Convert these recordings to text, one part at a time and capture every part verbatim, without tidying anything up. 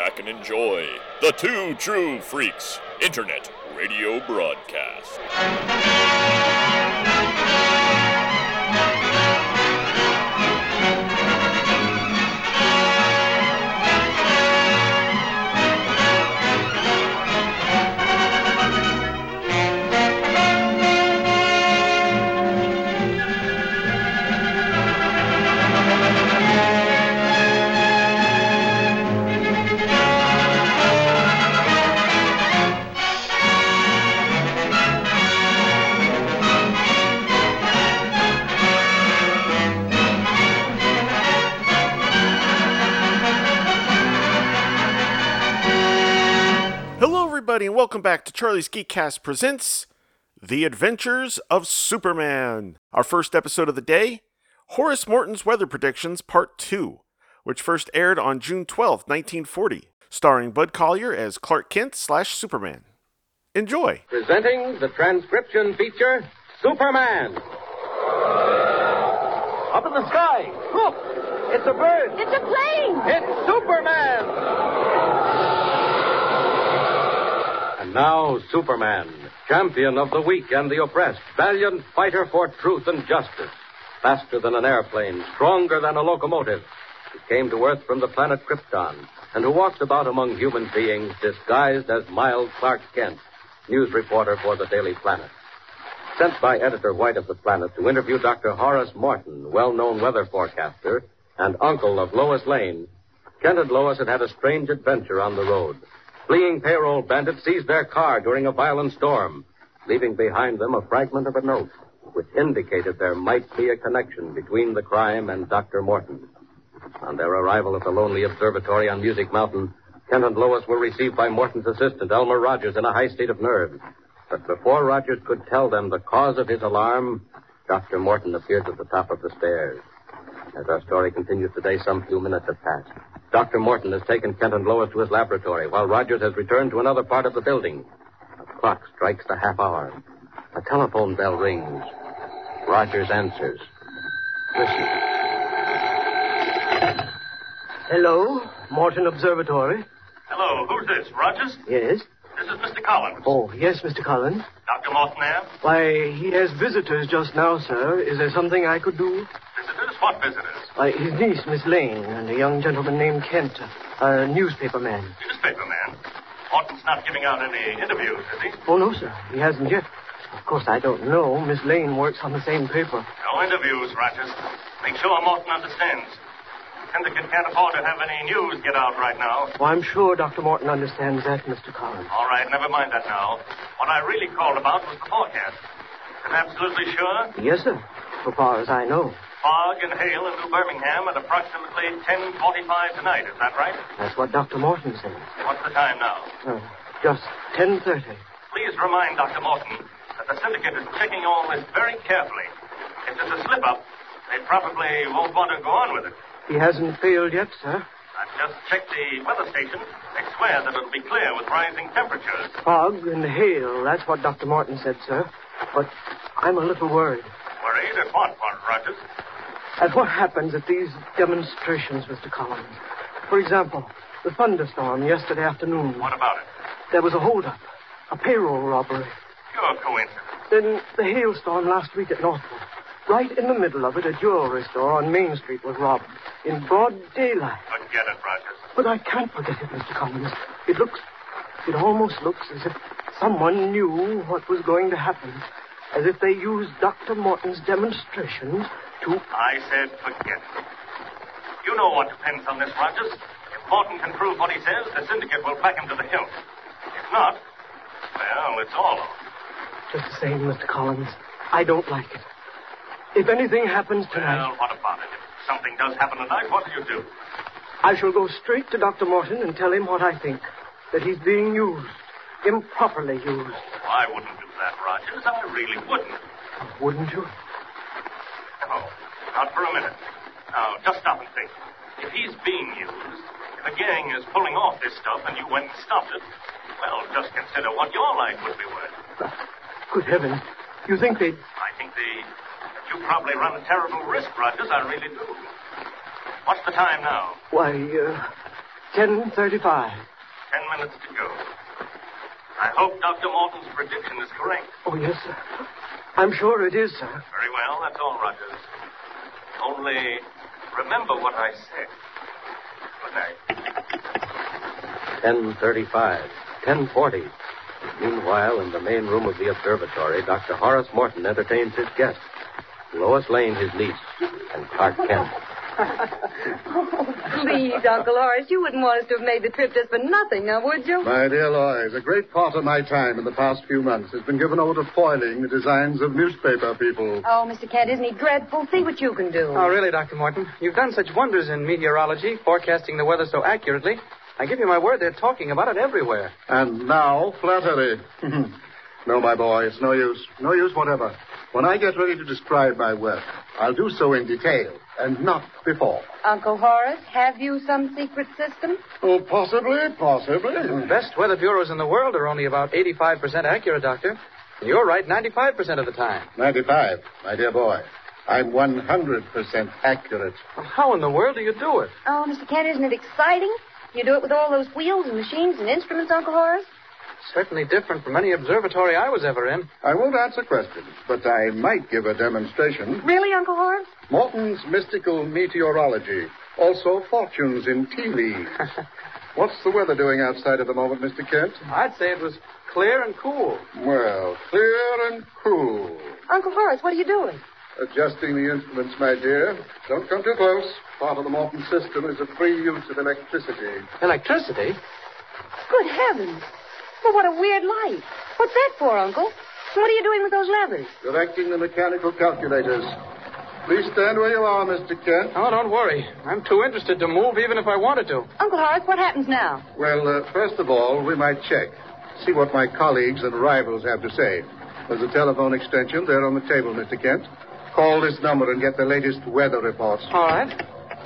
back and enjoy the Two True Freaks Internet Radio Broadcast. And welcome back to Charlie's Geekcast presents The Adventures of Superman. Our first episode of the day, Horace Morton's Weather Predictions Part two, which first aired on June twelfth, nineteen forty, starring Bud Collyer as Clark Kent slash Superman. Enjoy. Presenting the transcription feature, Superman. Up in the sky. Look, it's a bird. It's a plane. It's Superman. Now, Superman, champion of the weak and the oppressed, valiant fighter for truth and justice, faster than an airplane, stronger than a locomotive, who came to Earth from the planet Krypton, and who walks about among human beings disguised as mild Clark Kent, news reporter for the Daily Planet. Sent by Editor White of the Planet to interview Doctor Horace Morton, well-known weather forecaster, and uncle of Lois Lane, Kent and Lois had had a strange adventure on the road. Fleeing payroll bandits seized their car during a violent storm, leaving behind them a fragment of a note, which indicated there might be a connection between the crime and Doctor Morton. On their arrival at the lonely observatory on Music Mountain, Kent and Lois were received by Morton's assistant, Elmer Rogers, in a high state of nerves. But before Rogers could tell them the cause of his alarm, Doctor Morton appeared at the top of the stairs. As our story continues today, some few minutes have passed. Doctor Morton has taken Kent and Lois to his laboratory, while Rogers has returned to another part of the building. A clock strikes the half hour. A telephone bell rings. Rogers answers. Listen. Hello, Morton Observatory. Hello, who's this, Rogers? Yes? This is Mister Collins. Oh, yes, Mister Collins. Doctor Morton there? Why, he has visitors just now, sir. Is there something I could do? Visitors? What visitors? Why, his niece, Miss Lane, and a young gentleman named Kent, a newspaper man. Newspaper man? Morton's not giving out any interviews, is he? Oh, no, sir. He hasn't yet. Of course, I don't know. Miss Lane works on the same paper. No interviews, Rogers. Make sure Morton understands. Syndicate can't afford to have any news get out right now. Oh, I'm sure Doctor Morton understands that, Mister Collins. All right, never mind that now. What I really called about was the forecast. I'm absolutely sure? Yes, sir. So far as I know. Fog and hail into Birmingham at approximately ten forty-five tonight. Is that right? That's what Doctor Morton says. What's the time now? Uh, just ten thirty. Please remind Doctor Morton that the syndicate is checking all this very carefully. If it's a slip-up, they probably won't want to go on with it. He hasn't failed yet, sir. I've just checked the weather station. They swear that it'll be clear with rising temperatures. Fog and hail, that's what Doctor Morton said, sir. But I'm a little worried. Worried at what, Rogers? At what happens at these demonstrations, Mister Collins. For example, the thunderstorm yesterday afternoon. What about it? There was a holdup, a payroll robbery. Pure coincidence. Then the hailstorm last week at Northwood. Right in the middle of it, a jewelry store on Main Street was robbed. In broad daylight. Forget it, Rogers. But I can't forget it, Mister Collins. It looks... It almost looks as if someone knew what was going to happen. As if they used Doctor Morton's demonstrations to... I said forget it. You know what depends on this, Rogers. If Morton can prove what he says, the syndicate will back him to the hilt. If not, well, it's all over. Just the same, Mister Collins, I don't like it. If anything happens tonight... Well, what about it? If something does happen tonight, what do you do? I shall go straight to Doctor Morton and tell him what I think. That he's being used. Improperly used. Oh, I wouldn't do that, Rogers. I really wouldn't. Wouldn't you? No, not for a minute. Now, just stop and think. If he's being used, if a gang is pulling off this stuff and you went and stopped it, well, just consider what your life would be worth. Good heavens. You think they'd... I think the... You probably run a terrible risk, Rogers. I really do. What's the time now? Why, uh, ten thirty-five. Ten minutes to go. I hope Doctor Morton's prediction is correct. Oh, yes, sir. I'm sure it is, sir. Very well, that's all, Rogers. Only remember what I said. Good night. ten thirty-five. ten forty. Meanwhile, in the main room of the observatory, Doctor Horace Morton entertains his guests. Lois Lane, his niece, and Clark Kent. Please, Uncle Horace, you wouldn't want us to have made the trip just for nothing, now, would you? My dear Lois, a great part of my time in the past few months has been given over to foiling the designs of newspaper people. Oh, Mister Kent, isn't he dreadful? See what you can do. Oh, really, Doctor Morton? You've done such wonders in meteorology, forecasting the weather so accurately. I give you my word, they're talking about it everywhere. And now, flattery. No, my boy, it's no use. No use whatever. When I get ready to describe my work, I'll do so in detail, and not before. Uncle Horace, have you some secret system? Oh, possibly, possibly. The best weather bureaus in the world are only about eighty-five percent accurate, Doctor. And you're right ninety-five percent of the time. ninety-five, my dear boy. I'm one hundred percent accurate. Well, how in the world do you do it? Oh, Mister Kent, isn't it exciting? You do it with all those wheels and machines and instruments, Uncle Horace? Certainly different from any observatory I was ever in. I won't answer questions, but I might give a demonstration. Really, Uncle Horace? Morton's mystical meteorology. Also fortunes in tea leaves. What's the weather doing outside at the moment, Mister Kent? I'd say it was clear and cool. Well, clear and cool. Uncle Horace, what are you doing? Adjusting the instruments, my dear. Don't come too close. Part of the Morton system is a free use of electricity. Electricity? Good heavens. Well, what a weird light. What's that for, Uncle? And what are you doing with those levers? Directing the mechanical calculators. Please stand where you are, Mister Kent. Oh, don't worry. I'm too interested to move even if I wanted to. Uncle Horace, what happens now? Well, uh, first of all, we might check. See what my colleagues and rivals have to say. There's a telephone extension there on the table, Mister Kent. Call this number and get the latest weather reports. All right.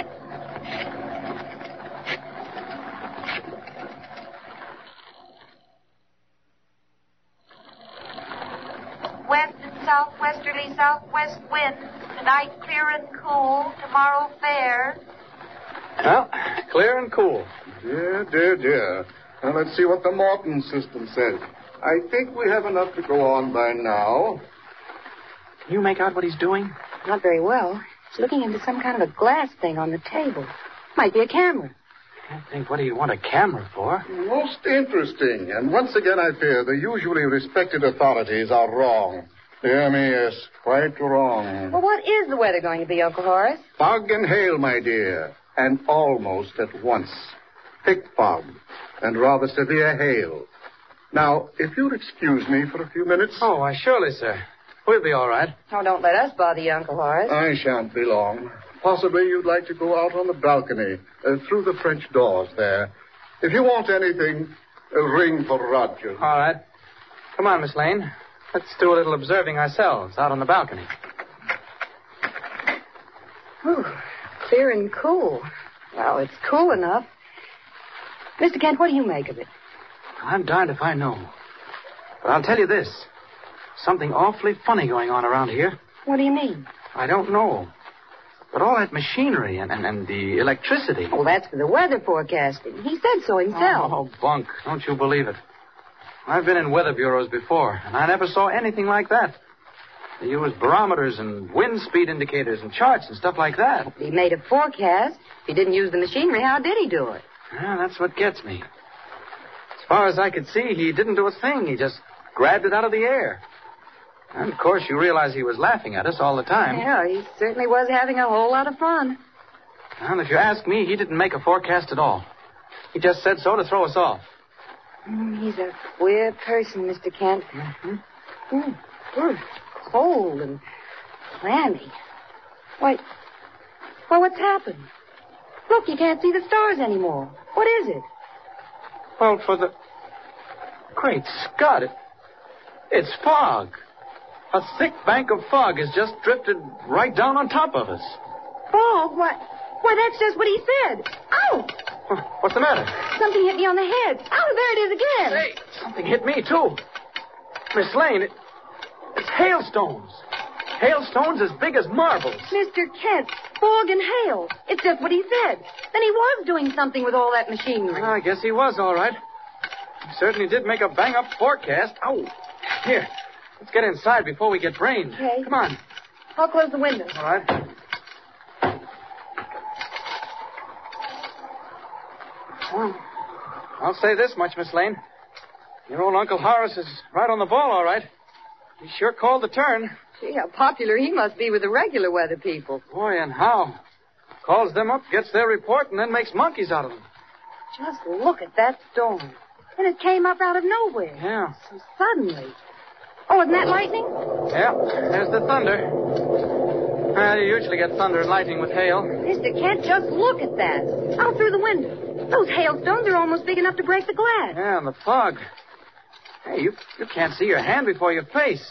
West and southwesterly southwest wind. Tonight clear and cool. Tomorrow fair. Well, clear and cool. Dear, dear, dear. Now, let's see what the Morton system says. I think we have enough to go on by now. Can you make out what he's doing? Not very well. He's looking into some kind of a glass thing on the table. Might be a camera. I can't think what he'd want a camera for. Most interesting. And once again, I fear the usually respected authorities are wrong. Dear me, yes, quite wrong. Well, what is the weather going to be, Uncle Horace? Fog and hail, my dear. And almost at once. Thick fog and rather severe hail. Now, if you'll excuse me for a few minutes. Oh, why, surely, sir. We'll be all right. Oh, don't let us bother you, Uncle Horace. I shan't be long. Possibly you'd like to go out on the balcony, uh, through the French doors there. If you want anything, uh, ring for Roger. All right. Come on, Miss Lane. Let's do a little observing ourselves out on the balcony. Whew, clear and cool. Well, it's cool enough. Mister Kent, what do you make of it? I'm darned if I know. But I'll tell you this. Something awfully funny going on around here. What do you mean? I don't know. But all that machinery and, and, and the electricity. Oh, that's for the weather forecasting. He said so himself. Oh, bunk. Don't you believe it. I've been in weather bureaus before, and I never saw anything like that. They use barometers and wind speed indicators and charts and stuff like that. He made a forecast. If he didn't use the machinery, how did he do it? Yeah, that's what gets me. As far as I could see, he didn't do a thing. He just grabbed it out of the air. And, of course, you realize he was laughing at us all the time. Yeah, he certainly was having a whole lot of fun. Well, if you ask me, he didn't make a forecast at all. He just said so to throw us off. Mm, he's a queer person, Mister Kent. Mm-hmm. Mm, mm, cold and clammy. Why, why, what's happened? Look, you can't see the stars anymore. What is it? Well, for the... Great Scott, it... it's fog. A thick bank of fog has just drifted right down on top of us. Fog? Why, why, that's just what he said. Ow! What's the matter? Something hit me on the head. Oh, there it is again. Hey, something hit me, too. Miss Lane, it, it's hailstones. Hailstones as big as marbles. Mister Kent, Fog and hail. It's just what he said. Then he was doing something with all that machinery. Well, I guess he was all right. He certainly did make a bang-up forecast. Oh, here. Let's get inside before we get brained. Okay. Come on. I'll close the window. All right. Well, I'll say this much, Miss Lane. Your old Uncle Horace is right on the ball, all right. He sure called the turn. Gee, how popular he must be with the regular weather people. Boy, and how. Calls them up, gets their report, and then makes monkeys out of them. Just look at that storm. And it came up out of nowhere. Yeah. So suddenly. Oh, isn't that lightning? Yeah, there's the thunder. Well, you usually get thunder and lightning with hail. Mister Kent, just look at that. Out through the window. Those hailstones are almost big enough to break the glass. Yeah, and the fog. Hey, you, you can't see your hand before your face.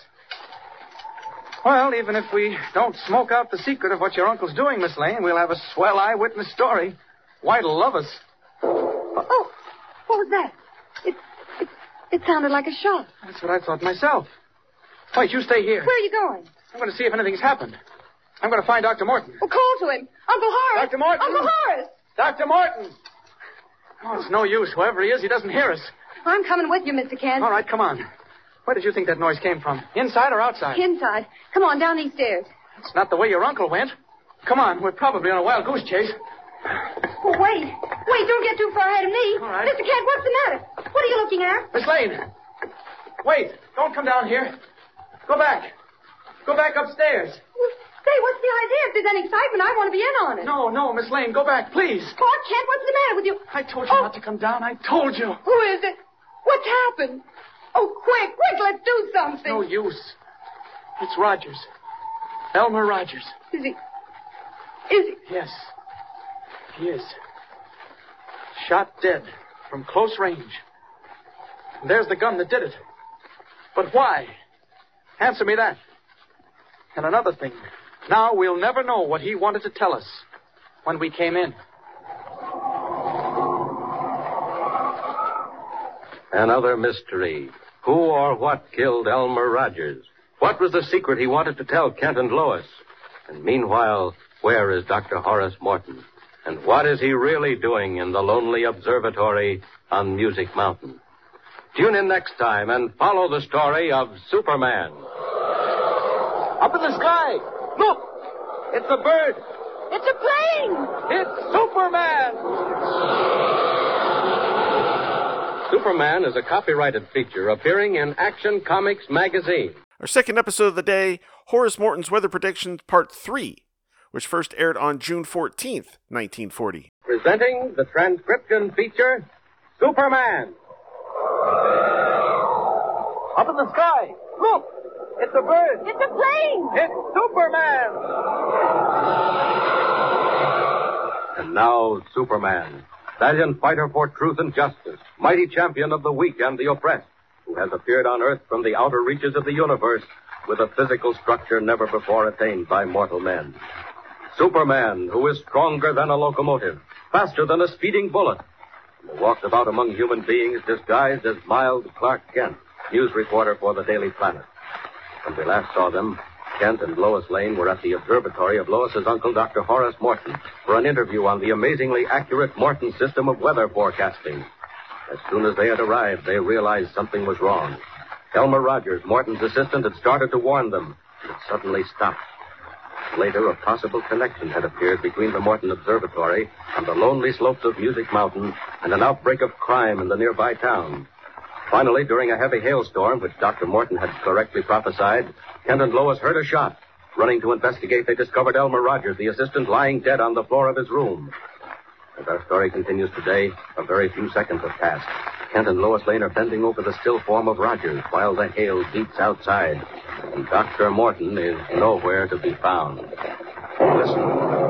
Well, even if we don't smoke out the secret of what your uncle's doing, Miss Lane, we'll have a swell eyewitness story. White'll love us. Oh, what was that? It, it, it sounded like a shot. That's what I thought myself. Wait, you stay here. Where are you going? I'm going to see if anything's happened. I'm going to find Doctor Morton. Oh, call to him. Uncle Horace. Doctor Morton. Uncle Horace. Doctor Morton. Oh, it's no use. Whoever he is, he doesn't hear us. I'm coming with you, Mister Kent. All right, come on. Where did you think that noise came from? Inside or outside? Inside. Come on, down these stairs. It's not the way your uncle went. Come on, we're probably on a wild goose chase. Oh, wait. Wait, don't get too far ahead of me. All right. Mister Kent, what's the matter? What are you looking at? Miss Lane. Wait, don't come down here. Go back. Go back upstairs. Well, say, what's the idea? If there's any excitement, I want to be in on it. No, no, Miss Lane, go back, please. Clark Kent, what's the matter with you? I told you oh. not to come down. I told you. Who is it? What's happened? Oh, quick, quick, let's do something. No use. It's Rogers. Elmer Rogers. Is he... Is he... Yes. He is. Shot dead from close range. And there's the gun that did it. But why? Answer me that. And another thing. Now we'll never know what he wanted to tell us when we came in. Another mystery. Who or what killed Elmer Rogers? What was the secret he wanted to tell Kent and Lois? And meanwhile, where is Doctor Horace Morton? And what is he really doing in the lonely observatory on Music Mountain? Tune in next time and follow the story of Superman. Up in the sky! Look! It's a bird! It's a plane! It's Superman! Superman is a copyrighted feature appearing in Action Comics magazine. Our second episode of the day, Horace Morton's Weather Predictions Part three, which first aired on June fourteenth, nineteen forty. Presenting the transcription feature, Superman. Up in the sky! Look! It's a bird! It's a plane! It's Superman! And now, Superman, valiant fighter for truth and justice, mighty champion of the weak and the oppressed, who has appeared on Earth from the outer reaches of the universe with a physical structure never before attained by mortal men. Superman, who is stronger than a locomotive, faster than a speeding bullet, who walks about among human beings disguised as mild Clark Kent, news reporter for the Daily Planet. When we last saw them, Kent and Lois Lane were at the observatory of Lois's uncle, Doctor Horace Morton, for an interview on the amazingly accurate Morton system of weather forecasting. As soon as they had arrived, they realized something was wrong. Elmer Rogers, Morton's assistant, had started to warn them, but suddenly stopped. Later, a possible connection had appeared between the Morton Observatory and the lonely slopes of Music Mountain and an outbreak of crime in the nearby town. Finally, during a heavy hailstorm, which Doctor Morton had correctly prophesied, Kent and Lois heard a shot. Running to investigate, they discovered Elmer Rogers, the assistant, lying dead on the floor of his room. As our story continues today, a very few seconds have passed. Kent and Lois Lane are bending over the still form of Rogers while the hail beats outside. And Doctor Morton is nowhere to be found. Listen.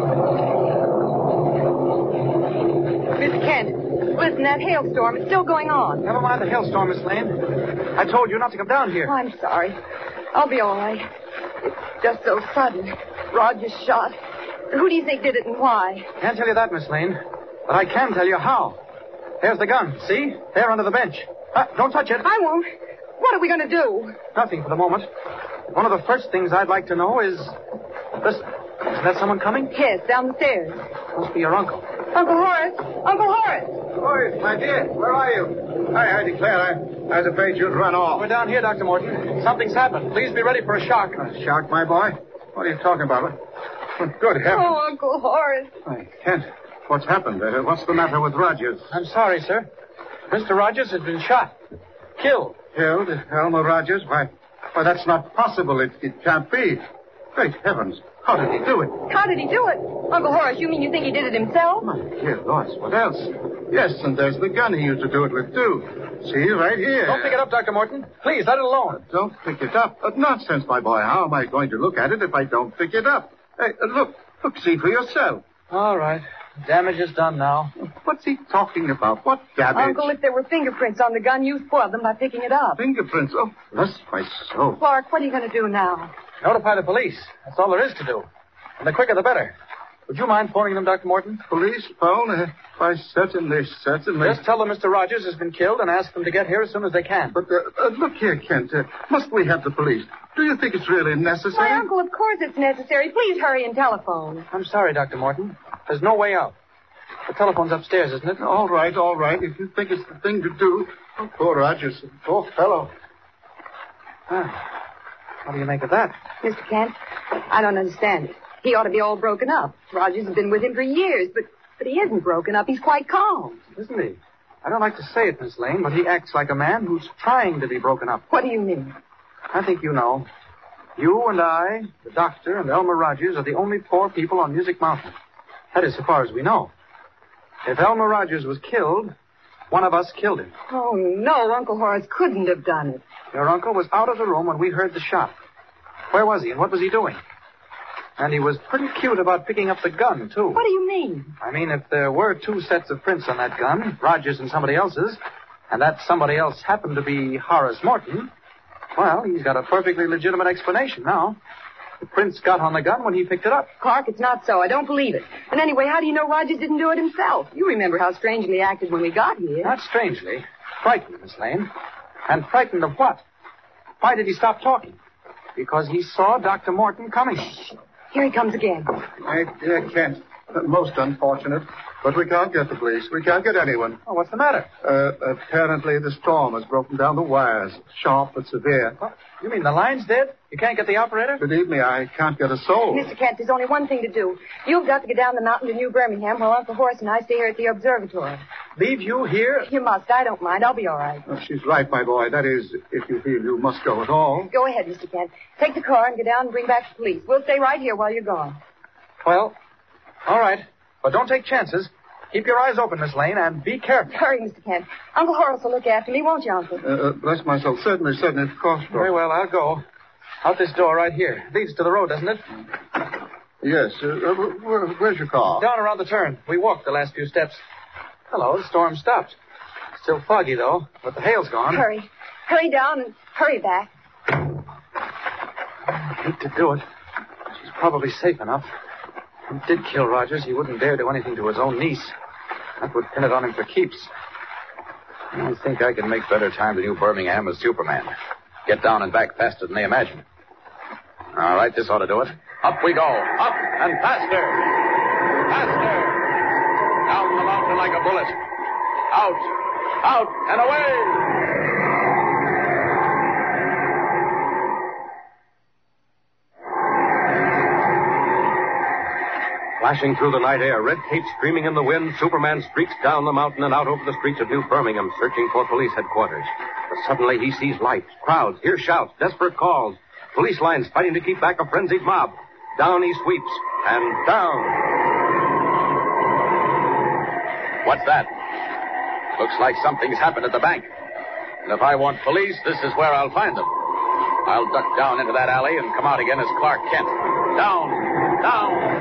Mister Kent, listen, that hailstorm is still going on. Never mind the hailstorm, Miss Lane. I told you not to come down here. Oh, I'm sorry. I'll be all right. It's just so sudden. Rogers shot. Who do you think did it and why? Can't tell you that, Miss Lane. But I can tell you how. There's the gun. See? There under the bench. Uh, don't touch it. I won't. What are we going to do? Nothing for the moment. One of the first things I'd like to know is... Listen. Is that someone coming? Yes, down the stairs. Must be your uncle. Uncle Horace! Uncle Horace! Horace, my dear, where are you? I, I declare, I, I was afraid you'd run off. We're down here, Doctor Morton. Something's happened. Please be ready for a shock. A shock, my boy? What are you talking about? Good heavens. Oh, Uncle Horace. I can't. What's happened? Uh, what's the matter with Rogers? I'm sorry, sir. Mister Rogers has been shot. Killed. Killed? Elmer Rogers? Why, why, that's not possible. It, it can't be. Great heavens. How did he do it? How did he do it? Uncle Horace, you mean you think he did it himself? My dear Lois, what else? Yes, and there's the gun he used to do it with, too. See, right here. Don't pick it up, Doctor Morton. Please, let it alone. Don't pick it up? Uh, nonsense, my boy. How am I going to look at it if I don't pick it up? Hey, uh, look. Look, see for yourself. All right. Damage is done now. What's he talking about? What damage? Uncle, if there were fingerprints on the gun, you spoiled them by picking it up. Fingerprints? Oh, bless my soul. Clark, what are you going to do now? Notify the police. That's all there is to do. And the quicker the better. Would you mind phoning them, Doctor Morton? Police phone? Uh, why, certainly, certainly. Just tell them Mister Rogers has been killed and ask them to get here as soon as they can. But, uh, uh, look here, Kent. Uh, must we have the police? Do you think it's really necessary? My uncle, of course it's necessary. Please hurry and telephone. I'm sorry, Doctor Morton. There's no way out. The telephone's upstairs, isn't it? All right, all right. If you think it's the thing to do. Oh, poor Rogers. Poor fellow. Ah, what do you make of that? Mister Kent, I don't understand it. He ought to be all broken up. Rogers has been with him for years, but, but he isn't broken up. He's quite calm. Isn't he? I don't like to say it, Miss Lane, but he acts like a man who's trying to be broken up. What do you mean? I think you know. You and I, the doctor, and Elmer Rogers are the only poor people on Music Mountain. That is, so far as we know. If Elmer Rogers was killed, one of us killed him. Oh, no, Uncle Horace couldn't have done it. Your uncle was out of the room when we heard the shot. Where was he, and what was he doing? And he was pretty cute about picking up the gun, too. What do you mean? I mean, if there were two sets of prints on that gun, Rogers and somebody else's, and that somebody else happened to be Horace Morton, well, he's got a perfectly legitimate explanation now. The prints got on the gun when he picked it up. Clark, it's not so. I don't believe it. And anyway, how do you know Rogers didn't do it himself? You remember how strangely he acted when we got here. Not strangely. Frightened, Miss Lane. And frightened of what? Why did he stop talking? Because he saw Doctor Morton coming. Here he comes again. My dear Kent, most unfortunate. But we can't get the police. We can't get anyone. Oh, what's the matter? Uh, apparently the storm has broken down the wires. Sharp but severe. What? You mean the line's dead? You can't get the operator? Believe me, I can't get a soul. Mister Kent, there's only one thing to do. You've got to get down the mountain to New Birmingham while Uncle Horace and I stay here at the observatory. Leave you here? You must. I don't mind. I'll be all right. Oh, she's right, my boy. That is, if you feel you must go at all. Go ahead, Mister Kent. Take the car and go down and bring back the police. We'll stay right here while you're gone. Well, all right. But don't take chances. Keep your eyes open, Miss Lane, and be careful. Hurry, Mister Kent. Uncle Horace will look after me, won't you, Uncle? Uh, uh, bless my soul. Certainly, certainly, of course. Very well, I'll go. Out this door right here. Leads to the road, doesn't it? Yes. Uh, uh, where, where's your car? Down around the turn. We walked the last few steps. Hello, the storm stopped. Still foggy, though, but the hail's gone. Hurry. Hurry down and hurry back. I hate to do it. She's probably safe enough. If he did kill Rogers, he wouldn't dare do anything to his own niece. That would pin it on him for keeps. I think I can make better time to New Birmingham as Superman. Get down and back faster than they imagine. All right, this ought to do it. Up we go. Up and faster. Faster. Down the mountain like a bullet. Out. Out and away. Flashing through the night air, red cape streaming in the wind, Superman streaks down the mountain and out over the streets of New Birmingham, searching for police headquarters. But suddenly he sees lights, crowds, hears shouts, desperate calls, police lines fighting to keep back a frenzied mob. Down he sweeps, and down. What's that? Looks like something's happened at the bank. And if I want police, this is where I'll find them. I'll duck down into that alley and come out again as Clark Kent. Down, down.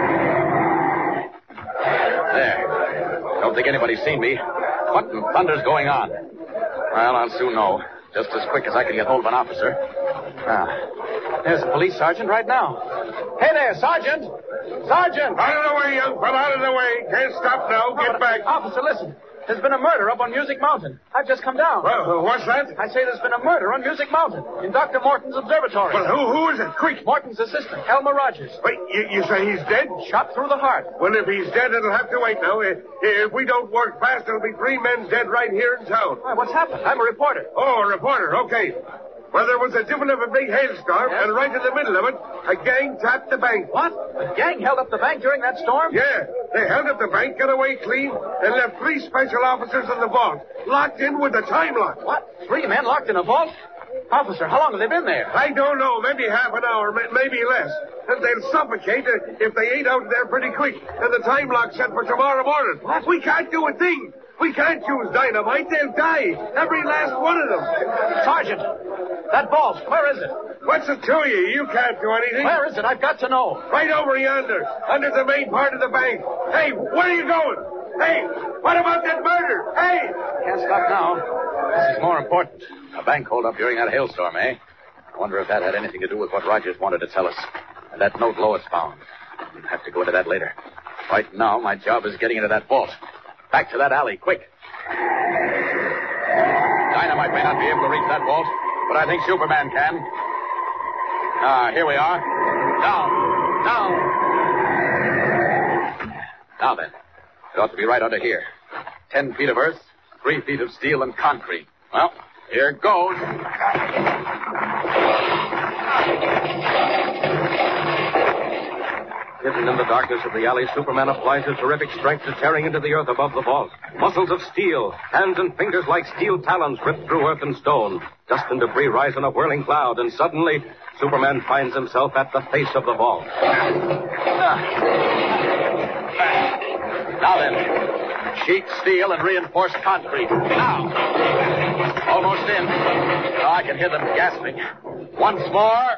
There. Don't think anybody's seen me. What in thunder's going on? Well, I'll soon know. Just as quick as I can get hold of an officer. Ah, there's a police sergeant right now. Hey there, Sergeant! Sergeant! Out of the way, young fella, out of the way. Can't stop now. Get but, back. Officer, listen. There's been a murder up on Music Mountain. I've just come down. Well, what's that? I say there's been a murder on Music Mountain in Doctor Morton's observatory. Well, who, who is it? Quick. Morton's assistant, Elmer Rogers. Wait, you, you say he's dead? Shot through the heart. Well, if he's dead, it'll have to wait now. If, if we don't work fast, there'll be three men dead right here in town. Why, what's happened? I'm a reporter. Oh, a reporter. Okay. Well, there was a divil of a big hailstorm, Yes? and right in the middle of it, a gang tapped the bank. What? The gang held up the bank during that storm? Yeah, they held up the bank, got away clean, and left three special officers in the vault, locked in with the time lock. What? Three men locked in a vault? Officer, how long have they been there? I don't know, maybe half an hour, may- maybe less. And they'll suffocate if they ain't out there pretty quick. And the time lock's set for tomorrow morning. What? We can't do a thing. We can't use dynamite. They'll die. Every last one of them. Sergeant, that vault, where is it? What's it to you? You can't do anything. Where is it? I've got to know. Right over yonder, under the main part of the bank. Hey, where are you going? Hey, what about that murder? Hey! Can't stop now. This is more important. A bank holdup during that hailstorm, eh? I wonder if that had anything to do with what Rogers wanted to tell us. And that note Lois found. We'll have to go into that later. Right now, my job is getting into that vault. Back to that alley, quick. Dynamite may not be able to reach that vault, but I think Superman can. Ah, here we are. Down, down. Now then, it ought to be right under here. Ten feet of earth, three feet of steel and concrete. Well, here goes. Hidden in the darkness of the alley, Superman applies his terrific strength to tearing into the earth above the vault. Muscles of steel, hands and fingers like steel talons rip through earth and stone. Dust and debris rise in a whirling cloud, and suddenly, Superman finds himself at the face of the vault. Now then, sheet steel and reinforced concrete. Now. Almost in. Oh, I can hear them gasping. Once more.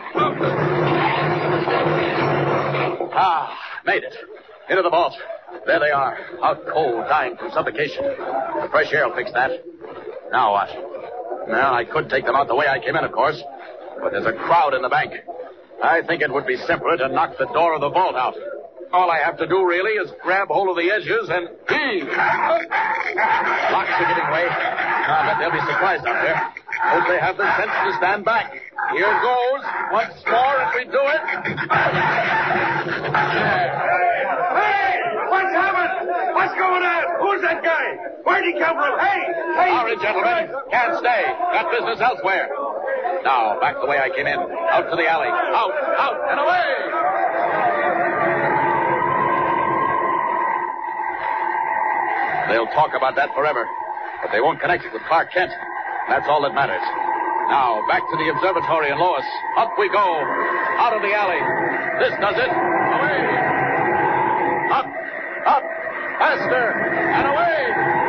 Ah, made it. Into the vault. There they are, out cold, dying from suffocation. The fresh air will fix that. Now what? Well, I could take them out the way I came in, of course. But there's a crowd in the bank. I think it would be simpler to knock the door of the vault out. All I have to do, really, is grab hold of the edges and heave. Locks are giving way. I bet they'll be surprised out there. Hope they have the sense to stand back. Here goes. Once more, if we do it. Hey! What's happened? What's going on? Who's that guy? Where'd he come from? Hey! Hey! Sorry, gentlemen. Can't stay. Got business elsewhere. Now, back the way I came in. Out to the alley. Out, out, and away! They'll talk about that forever. But they won't connect it with Clark Kent. That's all that matters. Now, back to the observatory and Lois. Up we go. Out of the alley. This does it. Away. Up, up, faster, and away.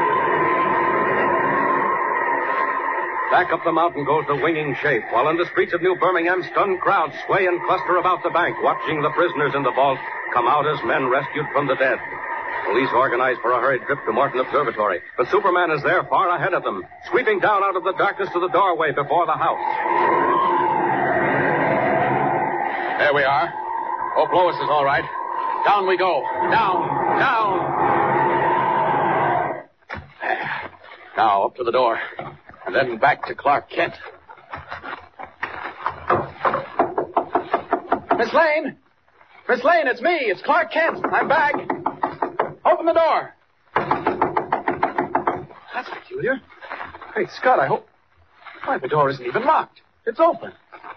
Back up the mountain goes the winging shape, while in the streets of New Birmingham, stunned crowds sway and cluster about the bank, watching the prisoners in the vault come out as men rescued from the dead. Police organize for a hurried trip to Morton Observatory, but Superman is there far ahead of them, sweeping down out of the darkness to the doorway before the house. There we are. Hope Lois is all right. Down we go. Down, down. Now up to the door, and then back to Clark Kent. Miss Lane! Miss Lane, it's me. It's Clark Kent. I'm back. Open the door. That's peculiar. Great Scott, I hope... Why, the door isn't even locked. It's open.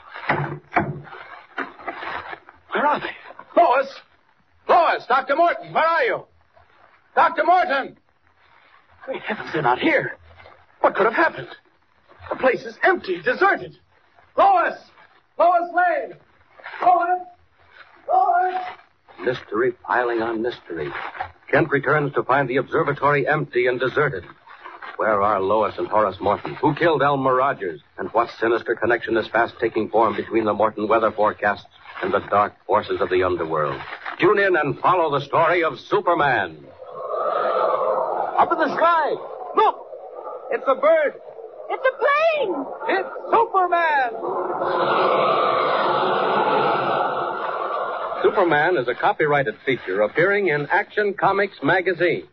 Where are they? Lois! Lois! Doctor Morton, where are you? Doctor Morton! Great heavens, they're not here. What could have happened? The place is empty, deserted. Lois! Lois Lane! Lois! Lois! Mystery piling on mystery. Kent returns to find the observatory empty and deserted. Where are Lois and Horace Morton? Who killed Elmer Rogers? And what sinister connection is fast taking form between the Morton weather forecasts and the dark forces of the underworld? Tune in and follow the story of Superman. Up in the sky! Look! It's a bird! It's a plane! It's Superman! Superman is a copyrighted feature appearing in Action Comics magazine.